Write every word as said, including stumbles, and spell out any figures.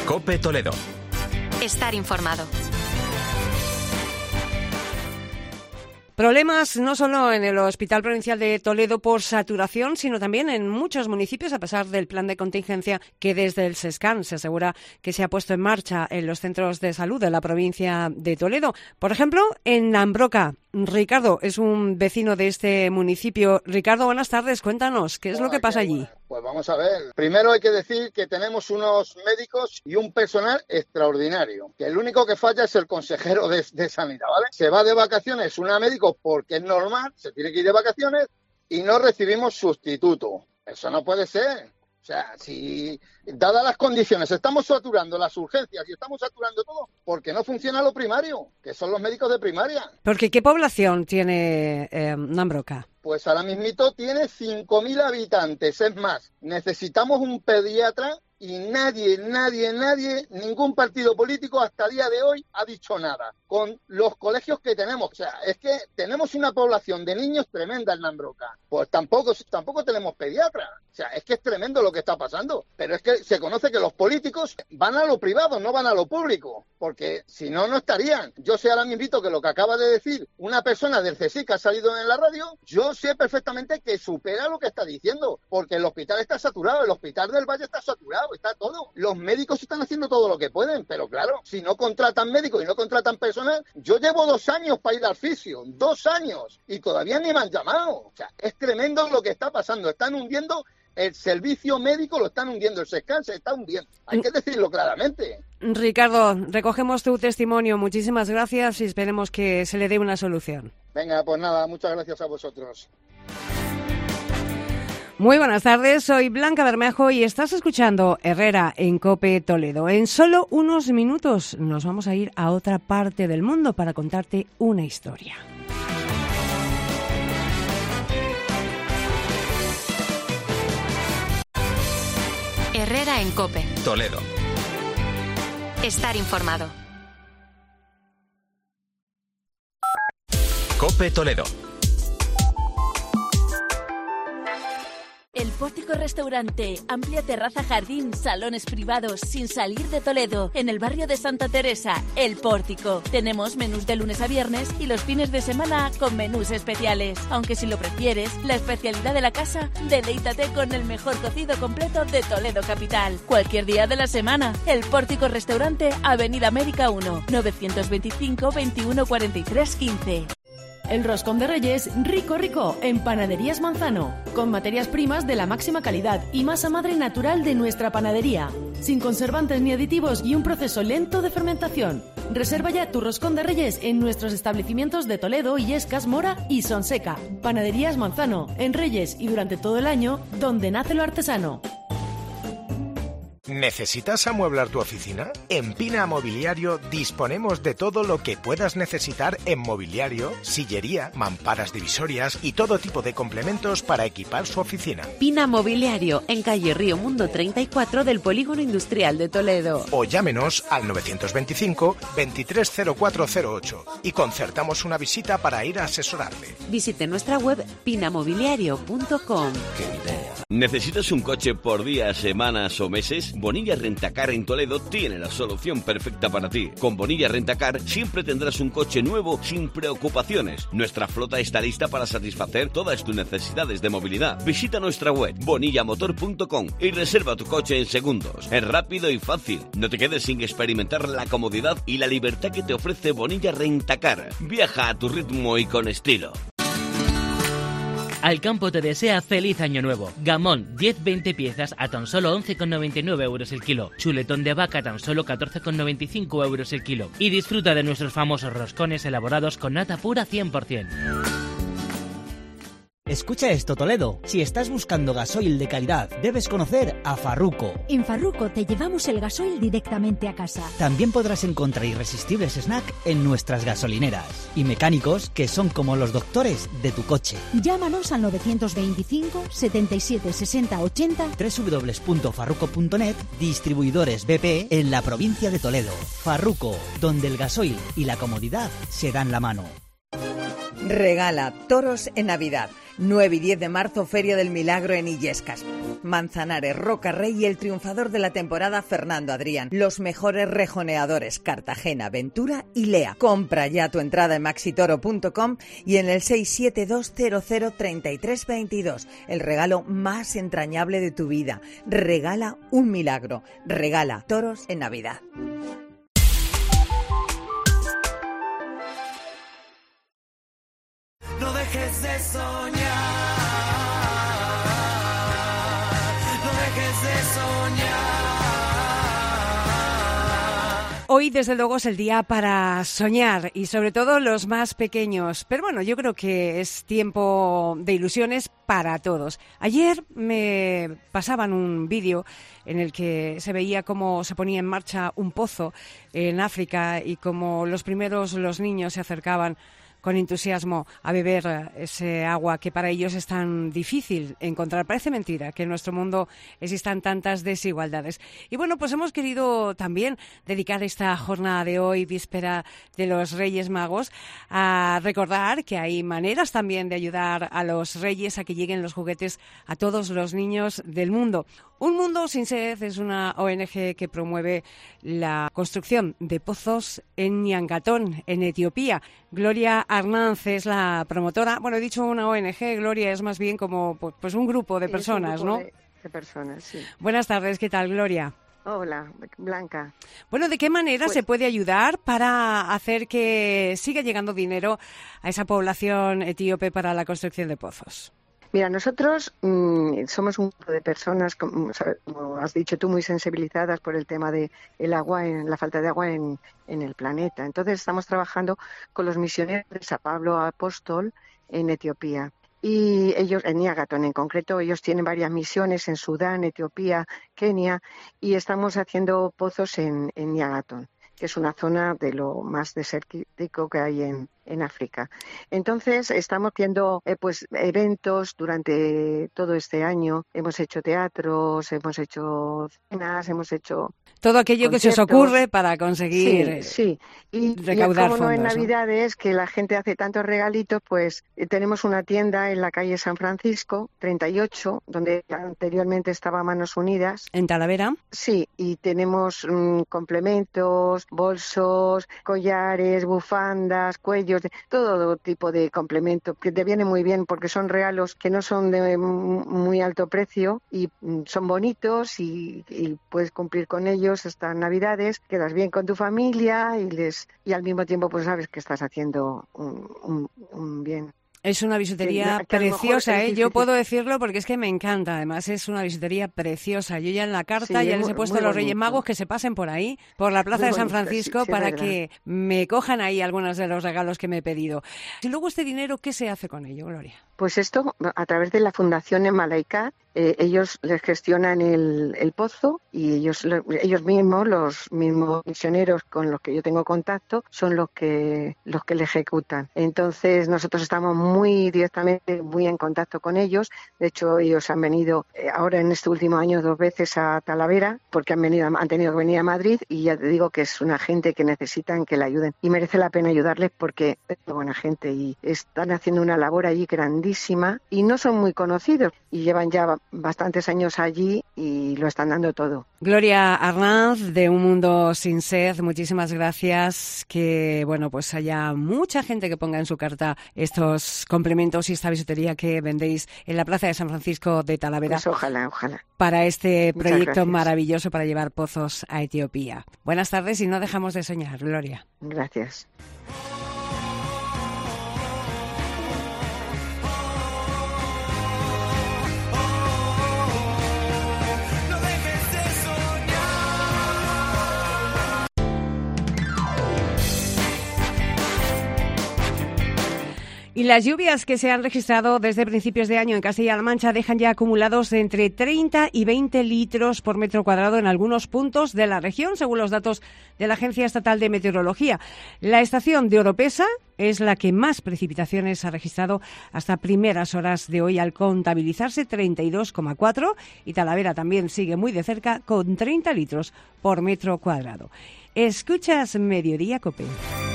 COPE Toledo. Estar informado. Problemas no solo en el Hospital Provincial de Toledo por saturación, sino también en muchos municipios, a pesar del plan de contingencia que desde el SESCAN se asegura que se ha puesto en marcha en los centros de salud de la provincia de Toledo. Por ejemplo, en Ambroca. Ricardo es un vecino de este municipio. Ricardo, buenas tardes. Cuéntanos, ¿qué es lo que pasa allí? Pues vamos a ver. Primero hay que decir que tenemos unos médicos y un personal extraordinario, que el único que falla es el consejero de, de Sanidad, ¿vale? Se va de vacaciones una médico porque es normal, se tiene que ir de vacaciones y no recibimos sustituto. Eso no puede ser. O sea, si dadas las condiciones estamos saturando las urgencias y estamos saturando todo, porque no funciona lo primario, que son los médicos de primaria. Porque ¿qué población tiene eh, Ambroca? Pues ahora mismito tiene cinco mil habitantes. Es más, necesitamos un pediatra y nadie, nadie, nadie, ningún partido político hasta el día de hoy ha dicho nada. Con los colegios que tenemos, o sea, es que tenemos una población de niños tremenda en Ambroca. Pues tampoco, tampoco tenemos pediatra. O sea, es que es tremendo lo que está pasando. Pero es que se conoce que los políticos van a lo privado, no van a lo público. Porque si no, no estarían. Yo sé ahora mismo que lo que acaba de decir una persona del CSIC que ha salido en la radio, yo sé perfectamente que supera lo que está diciendo. Porque el hospital está saturado, el hospital del Valle está saturado, está todo. Los médicos están haciendo todo lo que pueden. Pero claro, si no contratan médicos y no contratan personal, yo llevo dos años para ir al fisio. Dos años. Y todavía ni me han llamado. O sea, es tremendo lo que está pasando. Están hundiendo el servicio médico, lo están hundiendo, el SESCAN se está hundiendo. Hay que decirlo claramente. Ricardo, recogemos tu testimonio. Muchísimas gracias y esperemos que se le dé una solución. Venga, pues nada, muchas gracias a vosotros. Muy buenas tardes, soy Blanca Bermejo y estás escuchando Herrera en COPE Toledo. En solo unos minutos nos vamos a ir a otra parte del mundo para contarte una historia. Herrera en COPE Toledo. Estar informado. COPE Toledo. El Pórtico Restaurante, amplia terraza, jardín, salones privados, sin salir de Toledo, en el barrio de Santa Teresa, El Pórtico. Tenemos menús de lunes a viernes y los fines de semana con menús especiales. Aunque si lo prefieres, la especialidad de la casa, deleítate con el mejor cocido completo de Toledo capital. Cualquier día de la semana, El Pórtico Restaurante, Avenida América uno, novecientos veinticinco, veintiuno cuarenta y tres, quince. El roscón de Reyes, rico rico, en Panaderías Manzano, con materias primas de la máxima calidad y masa madre natural de nuestra panadería, sin conservantes ni aditivos y un proceso lento de fermentación. Reserva ya tu roscón de Reyes en nuestros establecimientos de Toledo, Illescas, Mora y Sonseca. Panaderías Manzano, en Reyes y durante todo el año, donde nace lo artesano. ¿Necesitas amueblar tu oficina? En Pina Mobiliario disponemos de todo lo que puedas necesitar en mobiliario, sillería, mamparas divisorias y todo tipo de complementos para equipar su oficina. Pina Mobiliario, en calle Río Mundo treinta y cuatro del Polígono Industrial de Toledo. O llámenos al novecientos veinticinco, veintitrés cero cuatro cero ocho y concertamos una visita para ir a asesorarle. Visite nuestra web pinamobiliario punto com. ¡Qué idea! ¿Necesitas un coche por días, semanas o meses? Bonilla Rentacar en Toledo tiene la solución perfecta para ti. Con Bonilla Rentacar siempre tendrás un coche nuevo sin preocupaciones. Nuestra flota está lista para satisfacer todas tus necesidades de movilidad. Visita nuestra web bonilla motor punto com y reserva tu coche en segundos. Es rápido y fácil. No te quedes sin experimentar la comodidad y la libertad que te ofrece Bonilla Rentacar. Viaja a tu ritmo y con estilo. Alcampo te desea feliz año nuevo. Gamón, diez veinte piezas a tan solo once con noventa y nueve euros el kilo. Chuletón de vaca a tan solo catorce con noventa y cinco euros el kilo. Y disfruta de nuestros famosos roscones elaborados con nata pura cien por ciento. Escucha esto, Toledo. Si estás buscando gasoil de calidad, debes conocer a Farruco. En Farruco te llevamos el gasoil directamente a casa. También podrás encontrar irresistibles snacks en nuestras gasolineras. Y mecánicos que son como los doctores de tu coche. Llámanos al novecientos veinticinco, setenta y siete, sesenta, ochenta. doble u doble u doble u punto farruco punto net, distribuidores B P en la provincia de Toledo. Farruco, donde el gasoil y la comodidad se dan la mano. Regala toros en Navidad. nueve y diez de marzo, Feria del Milagro en Illescas. Manzanares, Roca Rey y el triunfador de la temporada Fernando Adrián. Los mejores rejoneadores Cartagena, Ventura y Lea. Compra ya tu entrada en maxitoro punto com y en el seis siete dos cero cero tres tres dos dos. El regalo más entrañable de tu vida. Regala un milagro. Regala toros en Navidad. No dejes de soñar. No dejes de soñar. Hoy, desde luego, es el día para soñar y, sobre todo, los más pequeños. Pero bueno, yo creo que es tiempo de ilusiones para todos. Ayer me pasaban un vídeo en el que se veía cómo se ponía en marcha un pozo en África y cómo los primeros, los niños, se acercaban con entusiasmo a beber ese agua que para ellos es tan difícil encontrar. Parece mentira que en nuestro mundo existan tantas desigualdades. Y bueno, pues hemos querido también dedicar esta jornada de hoy, víspera de los Reyes Magos, a recordar que hay maneras también de ayudar a los Reyes a que lleguen los juguetes a todos los niños del mundo. Un Mundo Sin Sed es una O N G que promueve la construcción de pozos en Ñangatón, en Etiopía. Gloria Arnanz es la promotora. Bueno, he dicho una O N G, Gloria, es más bien como pues un grupo de personas, sí, un grupo ¿no? De, de personas, sí. Buenas tardes, ¿qué tal, Gloria? Hola, Blanca. Bueno, ¿de qué manera pues, se puede ayudar para hacer que siga llegando dinero a esa población etíope para la construcción de pozos? Mira, nosotros mmm, somos un grupo de personas, como, como has dicho tú, muy sensibilizadas por el tema de el agua, en, la falta de agua en, en el planeta. Entonces estamos trabajando con los misioneros de San Pablo Apóstol en Etiopía. Y ellos, en Ñangatón en concreto, ellos tienen varias misiones en Sudán, Etiopía, Kenia, y estamos haciendo pozos en, en Ñangatón, que es una zona de lo más desértico que hay en, en África. Entonces, estamos haciendo eh, pues eventos durante todo este año. Hemos hecho teatros, hemos hecho cenas, hemos hecho todo aquello conciertos. Que se os ocurre para conseguir sí, sí. Y, recaudar y como fondos, no en Navidades, ¿no? Que la gente hace tantos regalitos, pues eh, tenemos una tienda en la calle San Francisco, treinta y ocho, donde anteriormente estaba Manos Unidas. ¿En Talavera? Sí, y tenemos mmm, complementos, bolsos, collares, bufandas, cuellos, de, todo tipo de complemento que te viene muy bien porque son regalos que no son de muy alto precio y son bonitos y, y puedes cumplir con ellos estas Navidades, quedas bien con tu familia y les y al mismo tiempo pues sabes que estás haciendo un, un, un bien. Es una bisutería preciosa, ¿eh? Yo puedo decirlo porque es que me encanta. Además, es una bisutería preciosa. Yo ya en la carta sí, ya les muy, he puesto a los Reyes Magos que se pasen por ahí, por la Plaza muy de San Francisco, sí, sí, para que me cojan ahí algunos de los regalos que me he pedido. Y luego este dinero, ¿qué se hace con ello, Gloria? Pues esto, a través de la Fundación Malaika, eh, ellos les gestionan el, el pozo y ellos ellos mismos, los mismos misioneros con los que yo tengo contacto, son los que los que le ejecutan. Entonces, nosotros estamos muy directamente, muy en contacto con ellos. De hecho, ellos han venido eh, ahora en este último año dos veces a Talavera, porque han venido han tenido que venir a Madrid y ya te digo que es una gente que necesitan que la ayuden. Y merece la pena ayudarles porque es buena gente y están haciendo una labor allí grandísima y no son muy conocidos y llevan ya bastantes años allí y lo están dando todo. Gloria Arnanz, de Un Mundo Sin Sed, muchísimas gracias. Que bueno, pues haya mucha gente que ponga en su carta estos complementos y esta bisutería que vendéis en la Plaza de San Francisco de Talavera. Pues ojalá, ojalá. Para este proyecto maravilloso para llevar pozos a Etiopía. Buenas tardes y no dejamos de soñar, Gloria. Gracias. Y las lluvias que se han registrado desde principios de año en Castilla-La Mancha dejan ya acumulados de entre treinta y veinte litros por metro cuadrado en algunos puntos de la región, según los datos de la Agencia Estatal de Meteorología. La estación de Oropesa es la que más precipitaciones ha registrado hasta primeras horas de hoy, al contabilizarse treinta y dos coma cuatro, y Talavera también sigue muy de cerca con treinta litros por metro cuadrado. Escuchas Mediodía COPE.